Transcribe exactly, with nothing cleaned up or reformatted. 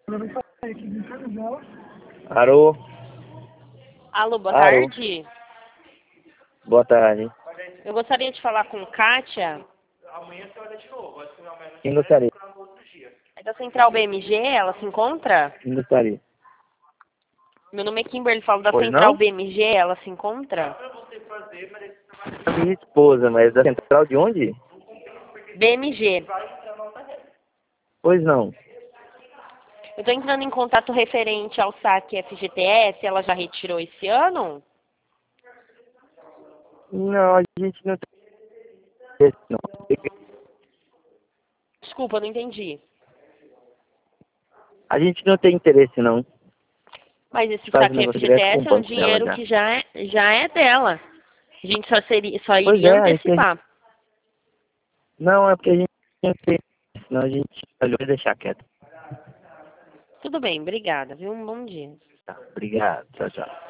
Alô? Alô, boa Alô? tarde. Boa tarde. Eu gostaria de falar com Kátia. Quem gostaria? É da Central B M G, ela se encontra? Quem gostaria? Meu nome é Kimberly, falo da Pois Central não? B M G, ela se encontra? A minha esposa, mas da central de onde? B M G. Pois não. Eu estou entrando em contato referente ao saque F G T S, ela já retirou esse ano? Não, a gente não tem. Não. Desculpa, não entendi. A gente não tem interesse, não. Mas esse Faz um saque negócio direto com o F G T S é um banco dela dinheiro já. que já é, já é dela. A gente só, seria, só Pois iria é, é que a gente... antecipar. Não, é porque a gente não tem. Senão a gente vai deixar quieto. Tudo bem, obrigada, viu? Um bom dia. Tá, obrigado. Tchau, tchau.